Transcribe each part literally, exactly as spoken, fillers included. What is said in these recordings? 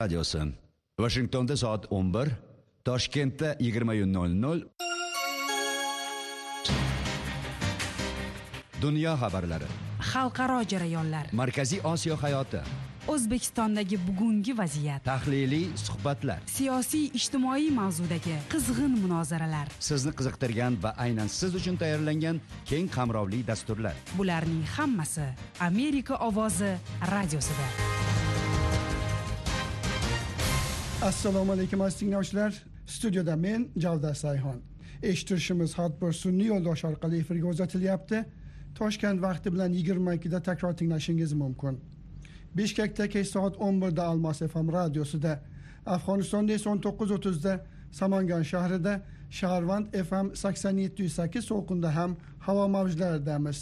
Radyosi. Washingtonda soat o'n bir, Toshkentda yigirma nol nol. Dunyo xabarlari. Xalqaro jarayonlar. Markaziy Osiyo hayoti. O'zbekistondagi bugungi vaziyat. Tahliliy suhbatlar. Siyosiy ijtimoiy mavzudagi qizg'in munozaralar. Sizni qiziqtirgan va aynan siz uchun tayyorlangan keng qamrovli dasturlar. Bularning hammasi Amerika ovozi radiosida. Assalomu alaykum aziz tinglovchilar. Studiyada men Javdar Sayxon. Eshittirishimiz har bir sun'iy yo'ldosh orqali efirga uzatilyapti. Toshkent vaqti bilan yigirma ikkida takror tinglashingiz mumkin. Bishkekda kech soat o'n birda Almos F M radiosida, Afg'onistonda esa o'n to'qqiz o'ttizda Samangan shahrida Shaharvand F M sakson yetti nuqta sakkiz to'lqinda ham havo mavjlaridamiz.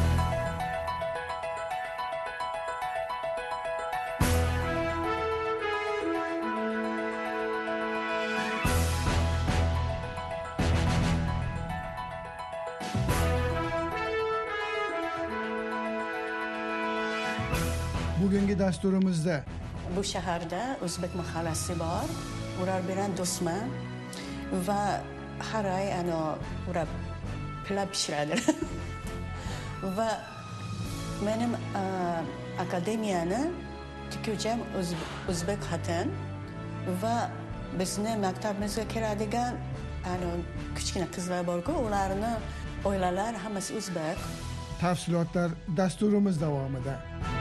Bugungi dasturimizda bu shaharda o'zbek mahallasi bor. Ular bilan do'stman va har oy ana ular pilav pishiradi. Va mening akademiyani tikuvchim o'zbek xotin va bizni maktabimizga kiradigan ana kichkina qizlar bor-ku, ularni oilalar hammasi o'zbek. Tafsilotlar dasturimiz davomida.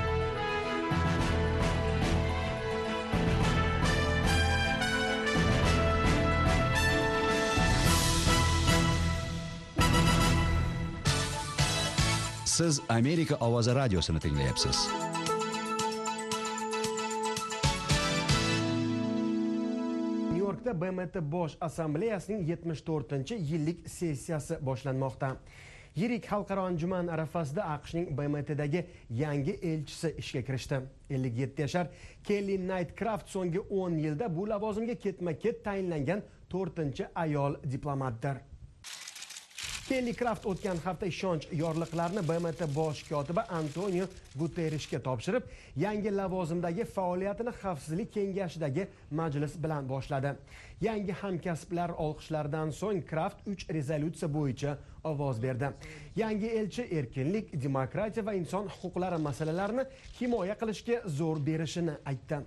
Siz Amerika ovozi radiosini tinglayapsiz. Nyu-Yorkda B M T Bosh Assambleyasining yetmish to'rtinchi yillik sessiyasi boshlanmoqda. Yirik xalqaro anjuman arafasida AQShning B M T'dagi yangi elchisi ishga kirishdi. ellik yetti yashar Kelly Nightcraft so'nggi o'n yilda bu lavozimga ketma-ket tayinlangan to'rtinchi ayol diplomatdir. Kelly Craft o'tgan hafta ishonch yorliqlarini B M T bosh kotibi Antonio Guterresga topshirib, yangi lavozimdagi faoliyatini Xavfsizlik kengashidagi majlis bilan boshladi. Yangi hamkasblar olqishlaridan so'ng Craft uch rezolyutsiya bo'yicha ovoz berdi. Yangi elchi erkinlik, demokratiya va inson huquqlari masalalarini himoya qilishga zo'r berishini aytdi.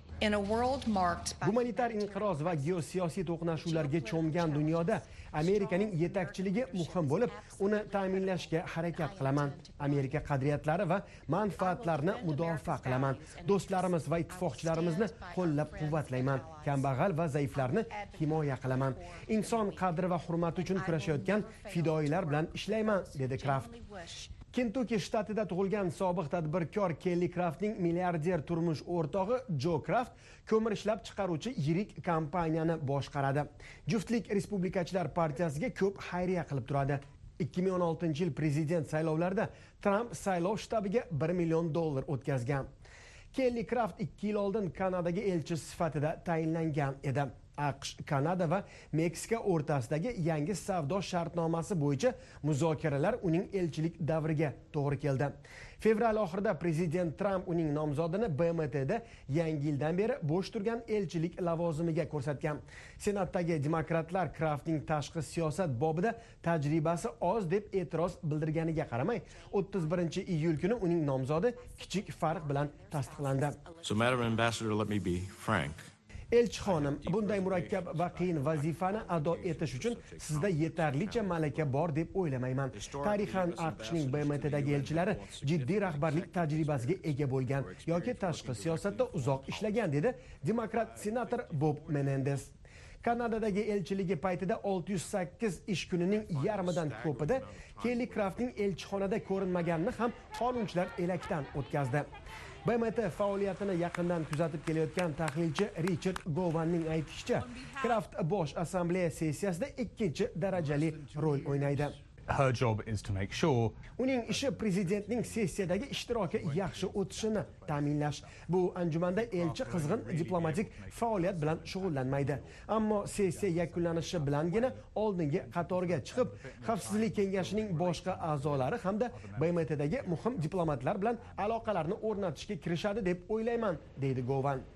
Gumanitar inqiroz va geosiyosiy to'qnashuvlarga cho'mgan dunyoda Amerikaning yetakchiligi muhim bo'lib, uni ta'minlashga harakat qilaman. Amerika qadriyatlari va manfaatlarini mudofaa qilaman. Do'stlarimiz va ittifoqchilarimizni qo'llab-quvvatlayman. Kambag'al va zaiflarni himoya qilaman. Inson qadri va hurmati uchun kurashayotgan fidoyilar bilan ishlayman, dedi Craft. Kentucky shtatida tug'ilgan sobiq tadbirkor Kelly Craftning milliarder turmush o'rtog'i Joe Craft ko'mir ishlab chiqaruvchi yirik kompaniyani boshqaradi. Juftlik Respublikachilar partiyasiga ko'p xayriya qilib turadi. ikki ming o'n oltinchi yil prezident saylovlarida Trump saylov shtabiga bir million dollar o'tkazgan. Kelly Craft ikki yil oldin Kanadaga elchi sifatida tayinlangan edi. AQSh, Kanada va Meksika o'rtasidagi yangi savdo shartnomasi bo'yicha muzokaralar uning elchilik davriga to'g'ri keldi. Fevral oxirida prezident Trump uning nomzodini B M T'da yangi yildan beri bo'sh turgan elchilik lavozimiga ko'rsatgan. Senatdagi demokratlar Craftning tashqi siyosat bobida tajribasi oz deb e'tiroz bildirganiga qaramay, o'ttiz birinchi iyul kuni uning nomzodi kichik farq bilan tasdiqlandi. So, Madam Ambassador, let me be frank. Elchi xonim, bunday murakkab va qiyin vazifani ado etish uchun sizda yetarlicha malaka bor deb o'ylamayman. Tarixan AQShning B M T'dagi elchilari jiddiy rahbarlik tajribasiga ega bo'lgan yoki tashqi siyosatda uzoq ishlagan, dedi demokrat senator Bob Menendez. Kanadadagi elchiligi paytida olti yuz sakkiz ish kunining yarmidan ko'pida Kelly Craftning elchixonada ko'rinmaganini ham qonunchilar elakdan o'tkazdi. B M T faoliyatini yaqindan kuzatib kelayotgan tahlilchi Richard Govanning aytishicha, Craft bosh assambleya sessiyasida ikkinchi darajali rol o'ynaydi. Her job is to make sure uning ishi prezidentning sessiyadagi ishtiroki yaxshi o'tishini ta'minlash. Bu anjumanda elchi qizg'in diplomatik faoliyat bilan shug'ullanmaydi. Ammo sessiya yakunlanishi bilangina oldingi qatorga chiqib, Xavfsizlik kengashining boshqa a'zolari hamda B M T'dagi muhim diplomatlar bilan aloqalarni o'rnatishga kirishadi deb o'ylayman, deydi Govan.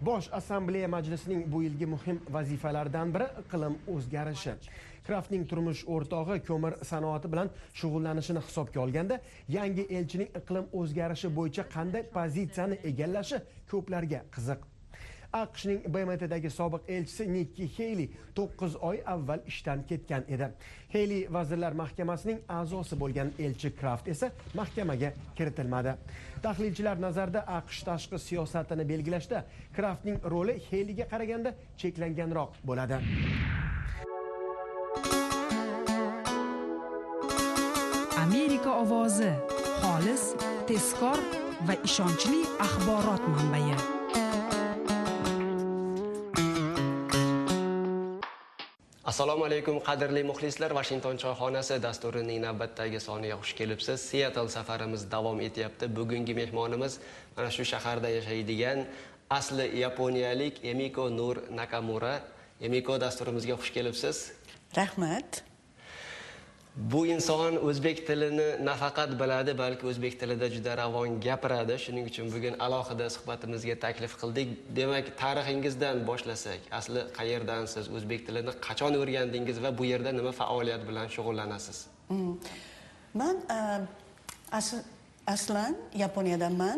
Bosh Assambleya Majlisining bu yilgi muhim vazifalaridan biri iqlim o'zgarishi. Kraftning turmush o'rtog'i ko'mir sanoati bilan shug'ullanishini hisobga olganda, yangi elchining iqlim o'zgarishi bo'yicha qanday pozitsiyani egallashi ko'plarga qiziq. AQShning B M Tdagi sobiq elchisi Nikki Haley to'qqiz oy avval ishdan ketgan edi. Haley Vazirlar Mahkamasining a'zosi bo'lgan elchi Kraft esa mahkamaga kiritilmadi. Tahlilchilar nazarida AQSh tashqi siyosatini belgilashda Kraftning roli Haleyga qaraganda cheklanganroq bo'ladi. Amerika ovozi, xolis, tezkor va ishonchli axborot manbai. Assalomu alaykum qadrli muxlislar, Washington choyxonasi dasturining navbatdagi soniga xush kelibsiz. Seattle safarimiz davom etyapti. Bugungi mehmonimiz mana shu shaharda yashaydigan asli yaponiyalik Emiko Nur Nakamura. Emiko, dasturimizga xush kelibsiz. Rahmat. Bu inson o'zbek tilini nafaqat biladi, balki o'zbek tilida juda ravon gapiradi. Shuning uchun bugun alohida suhbatimizga taklif qildik. Demak, tarixingizdan boshlasak, asli qayerdansiz, o'zbek tilini qachon o'rgandingiz va bu yerda nima faoliyat bilan shug'ullanasiz? Hmm. Men asl aslan Yaponiyadanman.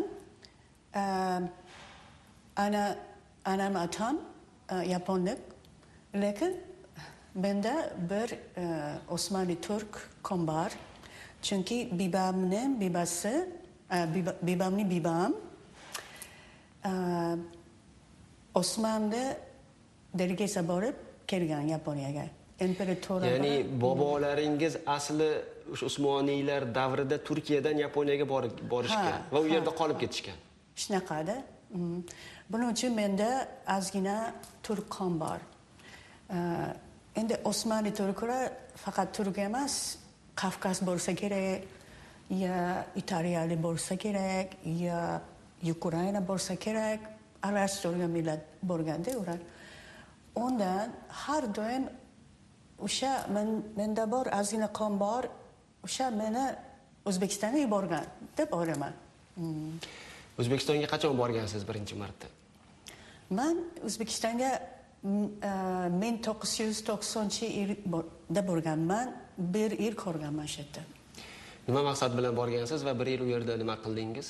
Ana anam atam yaponlik, lekin benda bir uh, Osmani Turk qon bor. Chunki bibamning bibasi, uh, biba, bibamning bibam uh, Osmanda delegatsiya borib kelgan Yaponiyaga. Imperator. Ya'ni bobolaringiz asli o'sha Usmoniylar davrida Turkiyadan Yaponiyaga borib borishgan va u yerda qolib ketishgan. Shunaqada. Mm. Buning uchun menda ozgina turk qon bor. Uh, Endi Osmani turklar faqat turk emas, Kafkas bo'lsa kerak, ya Italiyali bo'lsa kerak, ya Ukraina bo'lsa kerak, aralashtirilgan millat bo'lganda ular. Ondan har doim o'sha men menda bor ozgina qon bor, o'sha meni O'zbekistonga yuborgan deb o'ylayman. Hmm. O'zbekistonga qachon borgansiz birinchi marta? Men O'zbekistonga men to'qqiz yuz to'qsoninchi yilda borganman, bir yil ko'rganman shu yerda. Nima maqsad bilan borgansiz va bir yil u yerda nima qildingiz?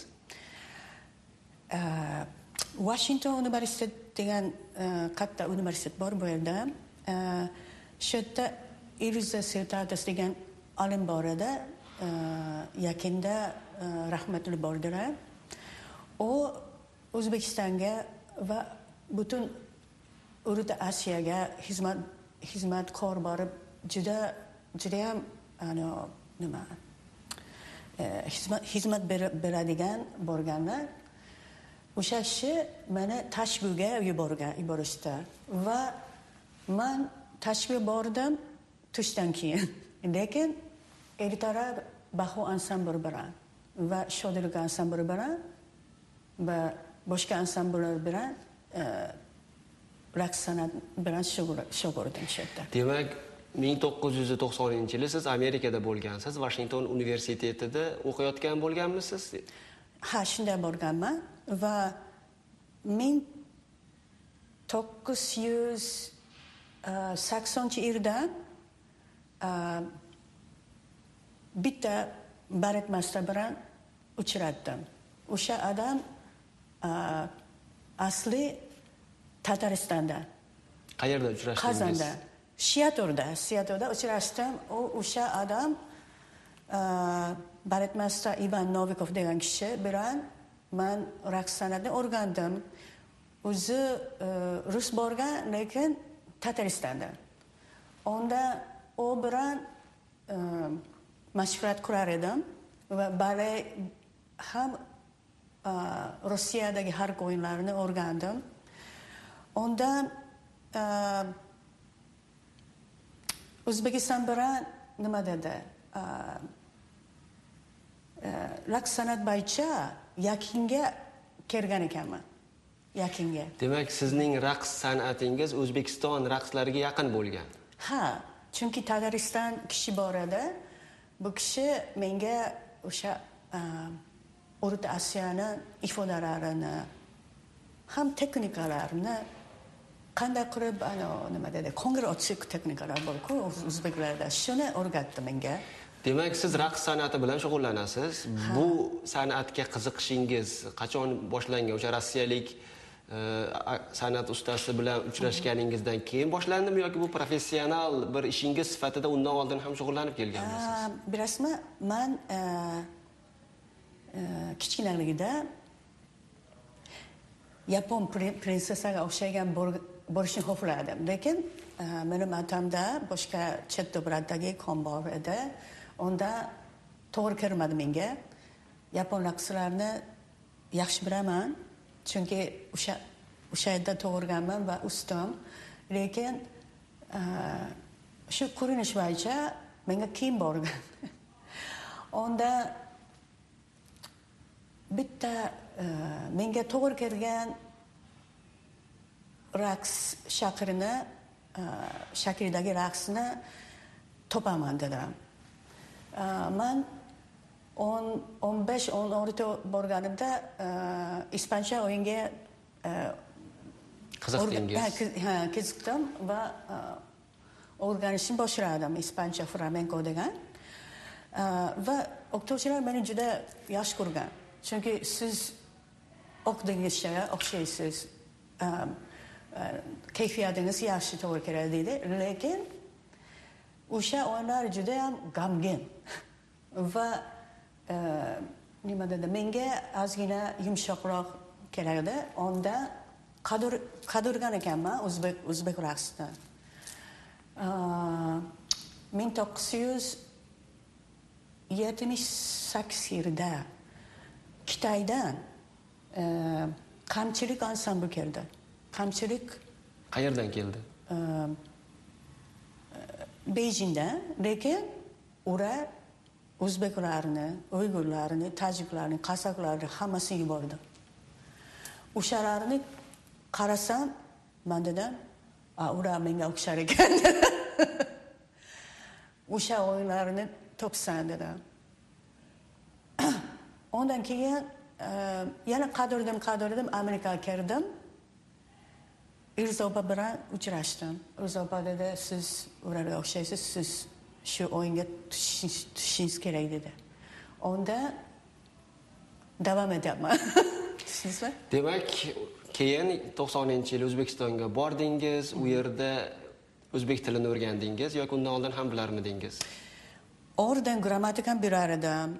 Washington universitet degan katta universitet bor bu yerda. Shu yerda Ilza Sertatis degan olim bor edi. Yaqinda rahmatli bo'ldilar. U O'zbekistonga va butun O'rta Osiyoga xizmat xizmatkor borib juda juda ham ano nima xizmat xizmat beradigan borganlar. O'sha kishi meni Tashkentga yuborgan, yuborishdi va men Tashkentga bordim tushdan keyin. Lekin ertalab Baho ansambl bilan va Shodlik ansambl bilan va boshqa ansambl bilan raqs san'at bilan shug'ullandim shu yerda. Demak, ming to'qqiz yuz to'qsoninchi yili siz Amerikada bo'lgansiz, Washington universitetida o'qiyotgan bo'lganmisiz? Ha, shunday bo'lganman va ming to'qqiz yuz saksoninchi yildan bitta baletmasta bilan uchratdim. O'sha odam asli Tataristonda. Qayerda uchrashdingiz? Qozonda. Seattle'da, Seattle'da uchrashdim. U o'sha odam baletmasta Ivan Novikov degan kishi bilan men raqs san'atini o'rgandim. O'zi rus borgan, lekin Tataristonda. Onda u bilan mashg'ulot qilar edim va balet ham Rossiyadagi xalq o'yinlarini o'rgandim. Ondan O'zbekiston bilan nima dedi? Raqs san'at bo'yicha yakinga kelgan ekanman. Yakinga. Demak, sizning raqs san'atingiz O'zbekiston raqslariga yaqin bo'lgan. Ha, chunki Tatariston kishi bor edi. Bu kishi menga o'sha O'rta Osiyoni ifodalarini ham texnikalarni qanday qilib ano nima deydi ko'ngil ochiq texnikalar bor-ku o'zbeklarda shuni o'rgatdi menga. Demak, siz raqs san'ati bilan shug'ullanasiz. Bu san'atga qiziqishingiz qachon boshlangan? O'sha rossiyalik san'at ustasi bilan uchrashganingizdan keyin boshlandimi yoki bu professional bir ishingiz sifatida undan oldin ham shug'ullanib kelganmisiz? Bilasizmi, men kichkinaligida Yapon prinsessaga o'xshagan bo'lishni xohladim. Lekin mening otamda boshqa chet davlatdagi kon bor edi. Unda to'g'ri kelmadi menga. Yapon raqslarini yaxshi bilaman, chunki o'sha o'sha yerda tug'ilganman va ustim. Lekin shu ko'rinish bo'yicha menga qiyin bo'lgan. Unda bitta menga to'g'ri kelgan raqs shakrini shaklidagi raqsni topaman dedim. Men o'n besh o'n olti borganimda ispancha o'yinga qiziqdingiz. Ha, qiziqdim va o'rganishni boshladim ispancha flamenco degan. Va o'qituvchilar meni juda yaxshi ko'rgan. Chunki siz o'qidingizcha o'xshaysiz. Kayfiyatingiz yaxshi to'g'ri keladi deydi. Lekin o'sha o'yinlar juda ham g'amgin va nima dedi, menga ozgina yumshoqroq kerakdi. Onda qadur qadurgan ekanman o'zbek o'zbek raqsini. ming to'qqiz yuz yetmish sakkiz yilda Xitoydan Qamchilik ansambli keldi. Qamchilik qayerdan keldi? Beijingdan, lekin ular o'zbeklarni, uyg'urlarni, tojiklarni, qozog'larni hammasini yubordi. O'shalarni qarasam, men dedim, ular menga o'xshar ekan. O'sha o'yinlarni topsan dedim. Ondan keyin yana qadrladim, qadrladim, Amerikaga kirdim. Irzoba bilan uchrashdim. Irzoba dedi, siz ularga o'xshaysiz, siz shu o'yinga tushishingiz kerak dedi. Onda davom etyapman. Tushundingizmi? Demak, keyin to'qsoninchi yil O'zbekistonga bordingiz, u yerda o'zbek tilini o'rgandingiz yoki undan oldin ham bilarmidingiz? Oradan grammatikani bilar edim.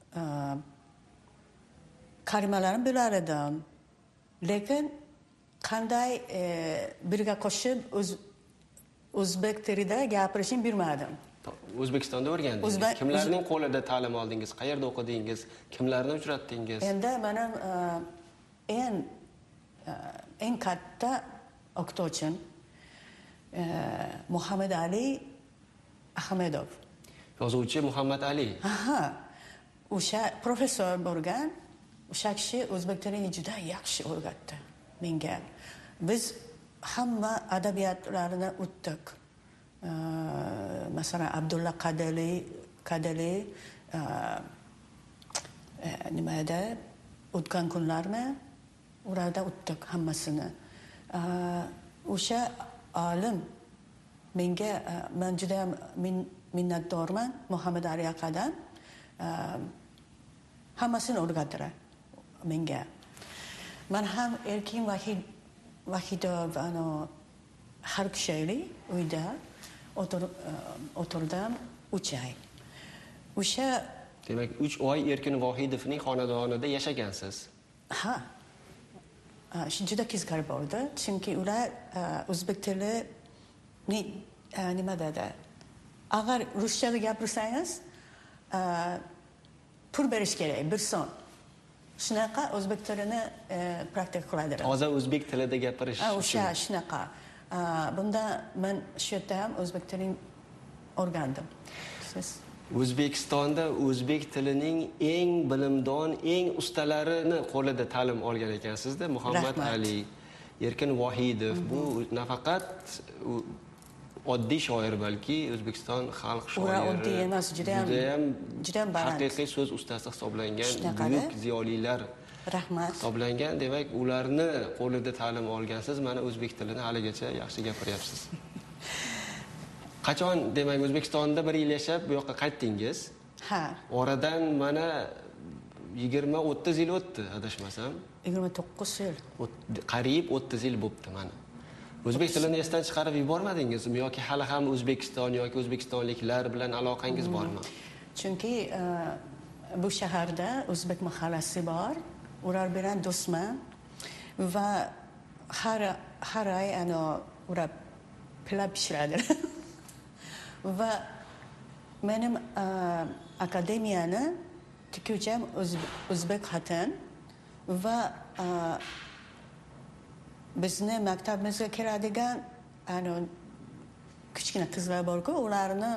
Kalimalarni bilar edim. Lekin qanday birga qo'shib o'zbek tilida gapirishni bilmadim. O'zbekistonda o'rgandingiz. Kimlarning qo'lida ta'lim oldingiz? Qayerda o'qidingiz? Kimlarni uchratdingiz? Endi mening eng eng katta o'qituvchim Muhammad Ali Ahmedov. Yozuvchi Muhammad Ali. Aha. O'sha professor bo'lgan, o'sha kishi o'zbek tilini juda yaxshi o'rgatdi menga. Biz hamma adabiyotlarini o'tdik. Masalan, Abdulla Qadali, Qadali nima edi? O'tgan kunlarni ularda o'tdik hammasini. O'sha olim menga men juda ham minnatdorman Muhammad Ali akadan. Hammasini o'rgatdilar menga. Men ham Erkin Vahid Vahidov ano har kishayli uyda o'tirdim uch oy. O'sha demak uch oy Erkin Vohidovning xonadonida yashagansiz. Ha. Shu juda qiziqarli bo'ldi, chunki ular o'zbek tili nima dedi? Agar ruschada gapirsangiz, pul berish kerak, bir so'm. Shunaqa o'zbek tilini praktika qiladilar. Toza o'zbek tilida gapirish uchun. O'sha shunaqa. Bunda men shu yerda ham o'zbek tilini o'rgandim. Siz O'zbekistonda o'zbek tilining eng bilimdon, eng ustalarini qo'lida ta'lim olgan ekansizda. Muhammad Ali, Erkin Vohidov, bu nafaqat oddiy shoir, balki O'zbekiston xalq shoiri. Ular oddiy emas, juda ham juda ham baland. Haqiqiy so'z ustasi hisoblangan buyuk ziyolilar Rahmat. Hisoblangan, demak, ularni qo'lida ta'lim olgansiz, mana o'zbek tilini haligacha yaxshi gapiryapsiz. Qachon, demak, O'zbekistonda bir yil yashab, bu yoqqa qaytdingiz? Ha. Oradan mana yigirma o'ttiz yil o'tdi, adashmasam. yigirma to'qqiz yil. Qariyb o'ttiz yil bo'libdi mana. O'zbek tilini esdan chiqarib yubormadingizmi yoki hali ham O'zbekiston yoki o'zbekistonliklar bilan aloqangiz bormi? Chunki bu shaharda o'zbek mahallasi bor, ular bilan do'stman va har har oy ana ular pilav pishiradi. Va menim akademiyani tikuvchim o'zbek xotin va bizni maktabimizga keladigan ana kichkina qizlar bor-ku, ularni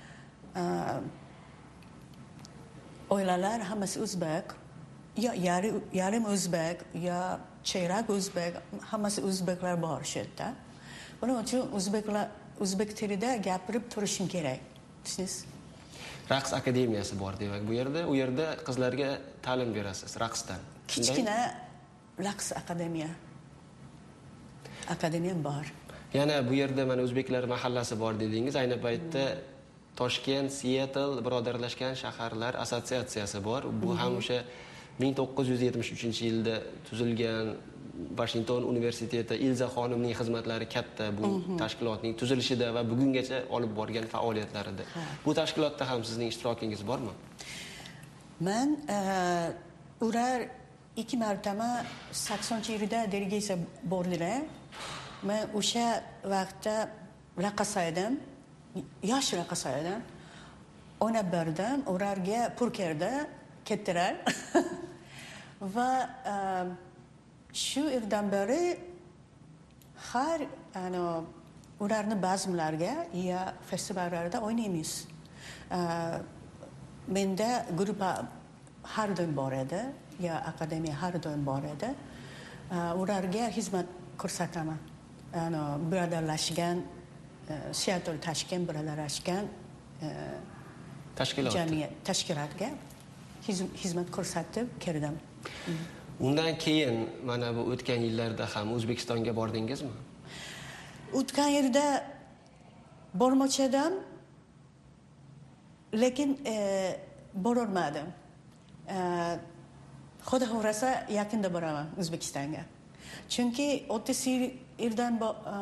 oilalar hammasi o'zbek, yo yarim o'zbek, yo cheyrak o'zbek, hammasi o'zbeklar bor shu yerda. Buning uchun o'zbeklar o'zbek tilida gapirib turishim kerak. Siz Raqs akademiyasi bor demak bu yerda, u yerda qizlarga ta'lim berasiz raqsdan. Kichkina raqs akademiya. Akademiya bor. Yana bu yerda mana o'zbeklar mahallasi bor dedingiz. Ayni paytda Toshkent, Seattle birodarlashgan shaharlar assotsiatsiyasi bor. Bu ham o'sha ming to'qqiz yuz yetmish uchinchi yilda tuzilgan Washington universiteti Ilza xonimning xizmatlari katta bu tashkilotning tuzilishida va bugungacha olib borgan faoliyatlarida. Bu tashkilotda ham sizning ishtirokingiz bormi? Men ular ikki martaba saksoninchi yilda delegatsiya bordilar. Men o'sha vaqtda raqas edim, yosh raqas edim. O'ynab berdim, ularga purkerda ketdilar. Va shu yildan beri har ano ularni bazmlarga ya festivallarda o'ynaymiz. Menda gruppa har doim bor edi, ya akademiya har doim bor edi. Ularga xizmat ko'rsataman. Ano birodarlashgan Seattle Toshkent birodarlashgan tashkilot jamiyat tashkilotga xizmat ko'rsatib keldim. Undan keyin mana bu o'tgan yillarda ham O'zbekistonga bordingizmi? O'tgan yilda bormoqchi edim, lekin borolmadim. Xudo xohlasa yaqinda boraman O'zbekistonga. Chunki o'ttiz yildan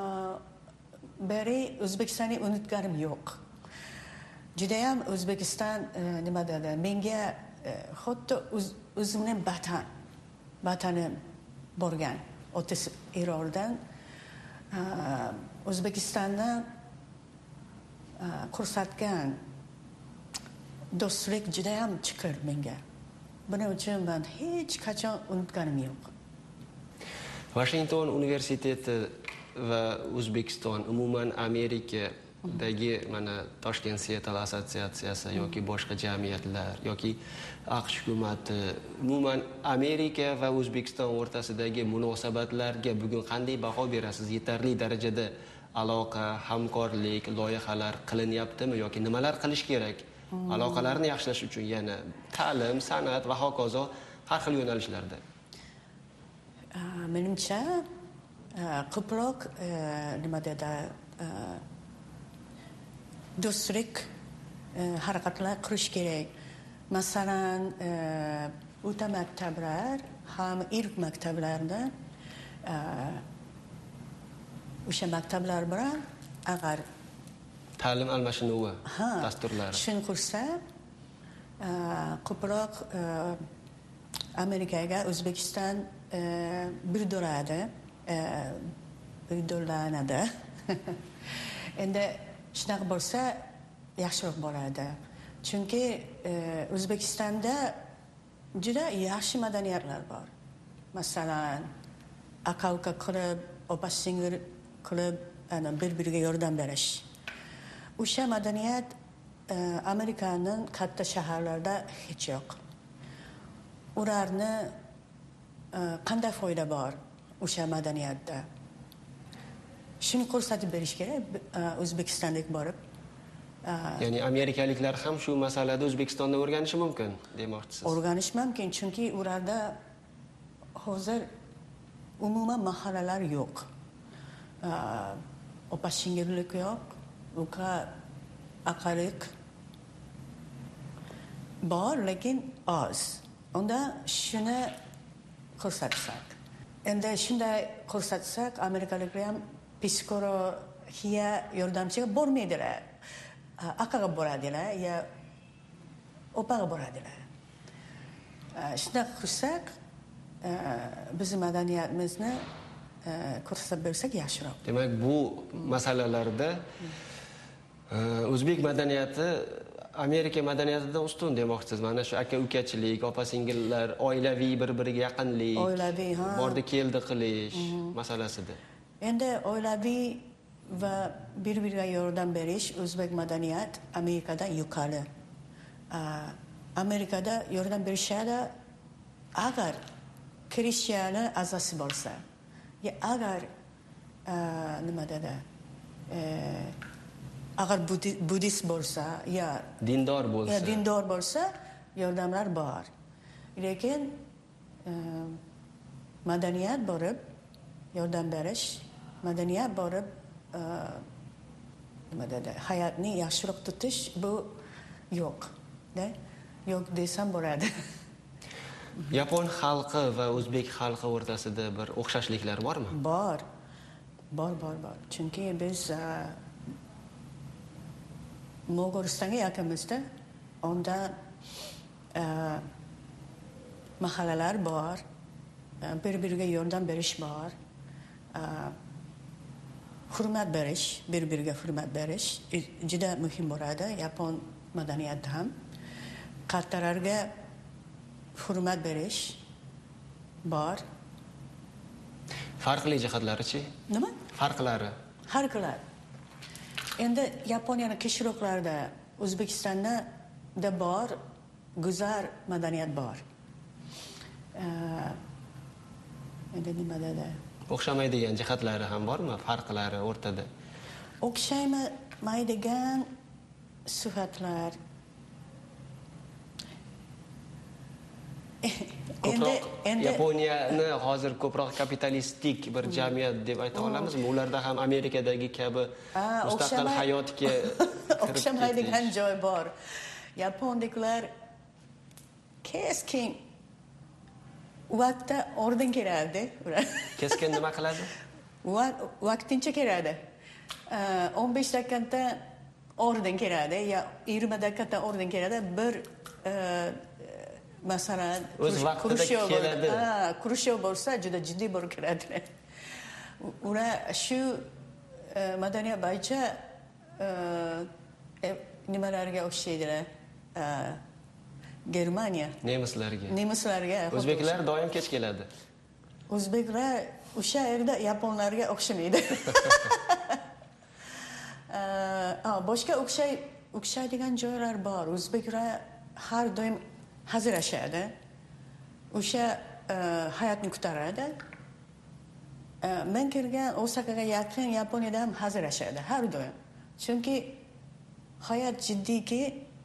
beri O'zbekistonni unutganim yo'q. Juda ham O'zbekiston nima dedi? Menga xuddi o'zimning vatan vatanim borgan. o'ttiz yil oldin O'zbekistonni ko'rsatgan do'stlik juda ham chiqir menga. Buning uchun men hech qachon unutganim yo'q. Washington universiteti va O'zbekiston, umuman Amerikadagi mana Toshkent Seattle assotsiatsiyasi yoki boshqa jamiyatlar yoki AQSh hukumati, umuman Amerika va O'zbekiston o'rtasidagi munosabatlarga bugun qanday baho berasiz? Yetarli darajada aloqa, hamkorlik, loyihalar qilinyaptimi yoki nimalar qilish kerak? Aloqalarni yaxshilash uchun yana ta'lim, san'at va hokazo har xil yo'nalishlarda. Menimcha ko'proq nima dedi do'stlik harakatlar qilish kerak. Masalan, o'ta maktablar ham ilk maktablarda o'sha maktablar bilan agar ta'lim almashinuvi dasturlari shun qilsa ko'proq Amerikaga O'zbekiston bildiradi, bildirlanadi. Endi shunaqa bo'lsa yaxshiroq bo'ladi. Chunki O'zbekistonda juda yaxshi madaniyatlar bor. Masalan, aka-uka qilib, opa-singil qilib, bir-biriga yordam berish. O'sha madaniyat Amerikaning katta shaharlarida hech yo'q. Ularni qanday foyda bor o'sha madaniyatda? Shuni ko'rsatib berish kerak O'zbekistonga borib. Ya'ni amerikaliklar ham shu masalada O'zbekistonda o'rganishi mumkin demoqchisiz. O'rganish mumkin, chunki ularda hozir umuman mahallalar yo'q. Opa singillik yo'q, uka aqaliq bor, lekin oz. Unda shuni ko'rsatsak. Endi shunday ko'rsatsak, amerikaliklar ham psixologiya yordamchiga bormaydilar. Akaga boradilar, yo opaga boradilar. Shunday qilsak, biz madaniyatimizni ko'rsatib bersak yaxshiroq. Demak, bu masalalarda o'zbek madaniyati Amerika madaniyatidan ustun demoqchisiz. Mana shu aka-ukachilik, opa-singillar, oilaviy bir-biriga yaqinlik, oilaviy, ha. bordi keldi qilish masalasida. Endi oilaviy va bir-biriga yordam berish o'zbek madaniyat Amerikada yuqori. Amerikada yordam berishadi agar krishtiani a'zosi bo'lsa. Ya agar nima dedi? Agar budist bo'lsa, ya dindor bo'lsa, ya dindor bo'lsa, yordamlar bor. Lekin madaniyat borib yordam berish, madaniyat borib nima dedi? Hayotni yaxshiroq tutish bu yo'q. Da? Yo'q desam bo'ladi. Yapon xalqi va o'zbek xalqi o'rtasida bir o'xshashliklar bormi? Bor. Bor, bor, bor. Chunki biz Mo'g'ulistonga yaqinmizda, unda mahallalar bor, bir-biriga yordam berish bor, hurmat berish, bir-biriga hurmat berish juda muhim bo'ladi Yapon madaniyatida ham. Kattalarga hurmat berish bor. Farqli jihatlari-chi? Nima? Farqlari. Farqlar. Endi Yaponiyani kishroqlarda, O'zbekistonda da bor, go'zal madaniyat bor. Endi nima dedi? O'xshamaydigan jihatlari ham bormi? Farqlari o'rtada. O'xshamaydigan sifatlar. Ko'proq Yaponiyani hozir ko'proq kapitalistik bir jamiyat deb ayta olamizmi? Ularda ham Amerikadagi kabi mustaqil hayotga o'xshamaydigan joy bor. Yaponliklar keskin vaqtda orden keladi. Keskin nima qiladi? Vaqtincha keladi. o'n besh daqiqada orden keladi, yo yigirma daqiqada orden keladi. Bir masalan, o'z vaqtida keladi. Ha, Khrushchev bo'lsa juda jiddiy bo'lib keladi. Ular shu madaniyat bo'yicha nimalarga o'xshaydilar? Germaniya, nemislarga. Nemislarga. O'zbeklar doim kech keladi. O'zbeklar o'sha yerda yaponlarga o'xshamaydi. Boshqa o'xshay o'xshaydigan joylar bor. O'zbeklar har doim hazırlaşады. O'sha hayotni ko'taradi. Men kirgan Osakaga yaqin Yaponiyada ham hazırlaşады har doim. Chunki hayot jiddiyki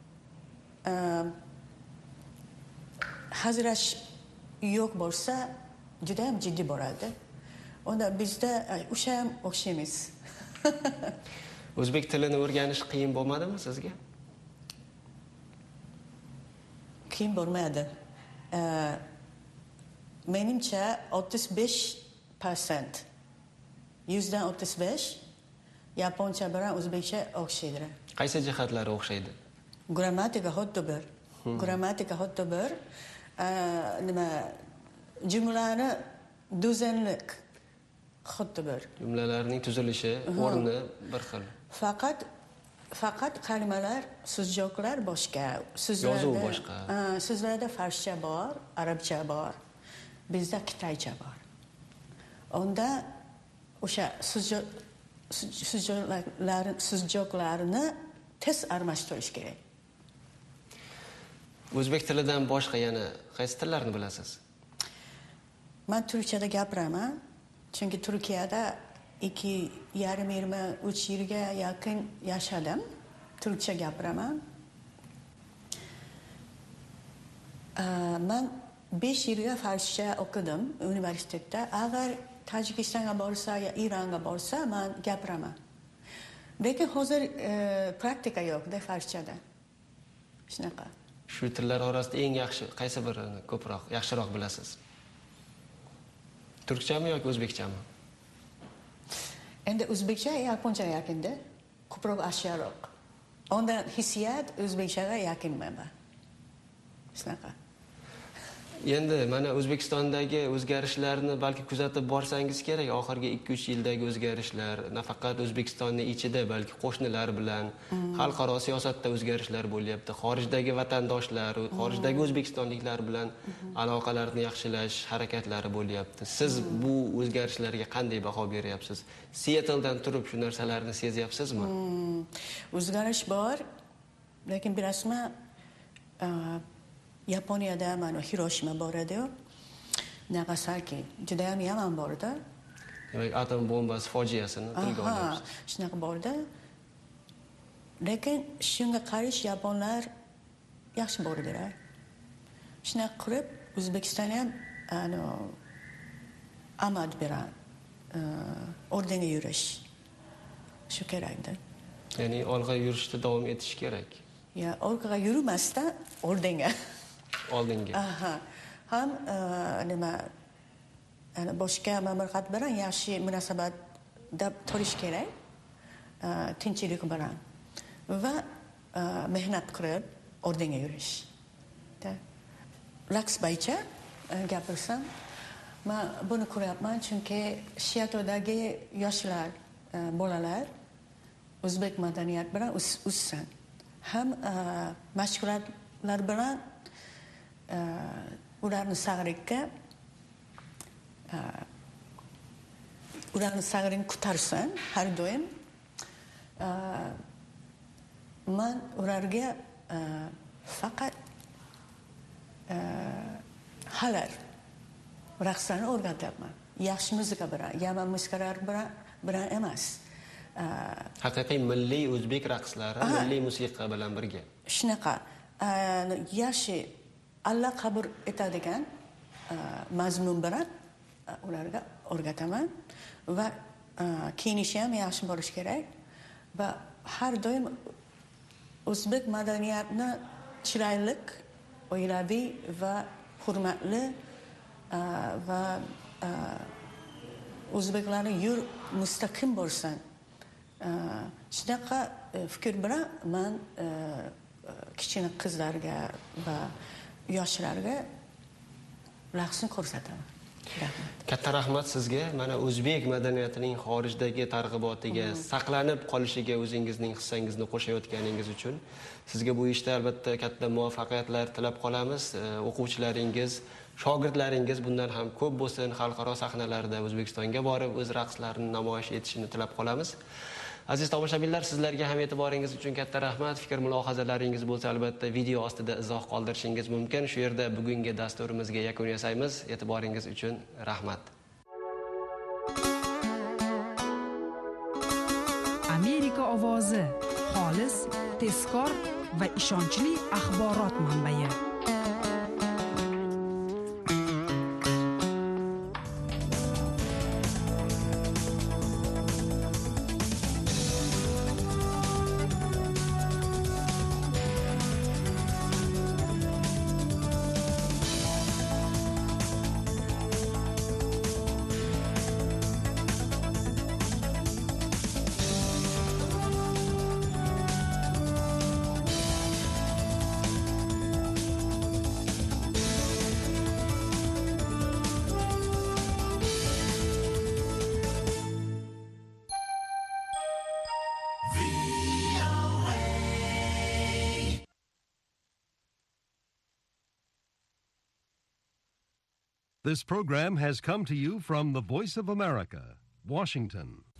hazırlash yo'q bo'lsa juda ham jiddiy bo'ladi. Unda bizda o'sha ham o'xshaymiz. O'zbek tilini o'rganish qiyin bo'lmadimi sizga? Qiyin bo'lmadi. Menimcha o'ttiz besh foiz, yuzdan o'ttiz besh yaponcha bilan o'zbekcha o'xshaydi. Qaysi jihatlari o'xshaydi? Grammatika xuddi bir. Grammatika xuddi bir. Nima jumlalarni tuzanlik xuddi bir. Jumlalarning tuzilishi, o'rni bir xil. Faqat Faqat kalimalar, so'zjoqlar boshqa. Yozuv boshqa. So'zlarda farscha bor, arabcha bor, bizda xitoycha bor. Unda o'sha so'zjoqlar so'zjoqlarni tez almashtirish kerak. O'zbek tilidan boshqa yana qaysi tillarni bilasiz? Men turkchada gapiraman, chunki Turkiyada ikki yarim yigirma uch yilga yaqin yashadim. Turkcha gapiraman. Men besh yilga farscha o'qidim universitetda. Agar Tojikistonga borsa yo Eronga borsa, men gapiraman. Lekin hozir praktika yo'q-da farschada. Shunaqa. Shu tillar orasida eng yaxshi qaysi birini ko'proq, yaxshiroq bilasiz? Turkchami yoki o'zbekchami? Endi o'zbekcha yaponcha yaqinda, ko'proq ashyaroq. Ondan hissiyat o'zbekchaga yaqinman men. Shunaqa. Endi mana O'zbekistondagi o'zgarishlarni balki kuzatib borsangiz kerak, oxirgi ikki uch yildagi o'zgarishlar, nafaqat O'zbekistonning ichida, balki qo'shnilar bilan xalqaro siyosatda o'zgarishlar bo'lyapti. Xorijdagi vatandoshlar, xorijdagi o'zbekistonliklar bilan aloqalarni yaxshilash harakatlari bo'lyapti. Siz bu o'zgarishlarga qanday baho beryapsiz? Seattledan turib shu narsalarni sezyapsizmi? O'zgarish bor, lekin bilasizmi, Yaponiyada mana Hiroshima bor edi, Nagasaki juda ham yomon bordi. Demak, atom bombasi fojiasini tilga olyapsiz. Shunaqa bordi. Lekin shunga qarash yaponlar yaxshi bordilar. Shunaqa qilib O'zbekiston ham ano amad bilan ordenga yurish shu kerakda. Ya'ni olg'a yurishda davom etish kerak. Ya, orqaga yurmasdan ordenga. Oldinga. Aha. Ham nima boshqa mamlakat bilan yaxshi munosabatda turish kerak. Tinchlik bilan va mehnat qilib ordenga yurish. Laks bo'yicha gapirsam, men buni ko'ryapman, chunki Seattledagi yoshlar, bolalar o'zbek madaniyat bilan o'ssin. Ham mashg'ulotlar bilan ularni sag'rikka ularni sag'rini ko'tarsin har doim. Men ularga faqat halar raqslarni o'rgatyapman. Yaxshi muzika bilan, yomon muzikalar bilan bilan emas. Haqiqiy milliy o'zbek raqslari, milliy musiqa bilan birga. Shunaqa yaxshi alla qabul etadigan mazmun bilan ularga o'rgataman va kiyinishi ham yaxshi bo'lishi kerak va har doim o'zbek madaniyatini chiroyli, oilaviy va hurmatli va o'zbeklarning yur mustaqim bo'lsin. Shunaqa fikr bilan men kichkina qizlarga va yoshlarga raqsni ko'rsataman. Rahmat. Katta rahmat sizga. Mana o'zbek madaniyatining xorijdagi targ'ibotiga saqlanib qolishiga o'zingizning hissangizni qo'shayotganingiz uchun sizga bu ishda albatta katta muvaffaqiyatlar tilab qolamiz. O'quvchilaringiz, shogirdlaringiz bundan ham ko'p bo'lsin, xalqaro sahnalarda O'zbekistonga borib o'z raqslarini namoyish etishini tilab qolamiz. Aziz tomoshabinlar, sizlarga ham e'tiboringiz uchun katta rahmat. Fikr mulohazalaringiz bo'lsa albatta video ostida izoh qoldirishingiz mumkin. Shu yerda bugungi dasturimizga yakun yasaymiz. E'tiboringiz uchun rahmat. Amerika ovozi, xolis, tezkor va ishonchli axborot manbai. This program has come to you from the Voice of America, Washington.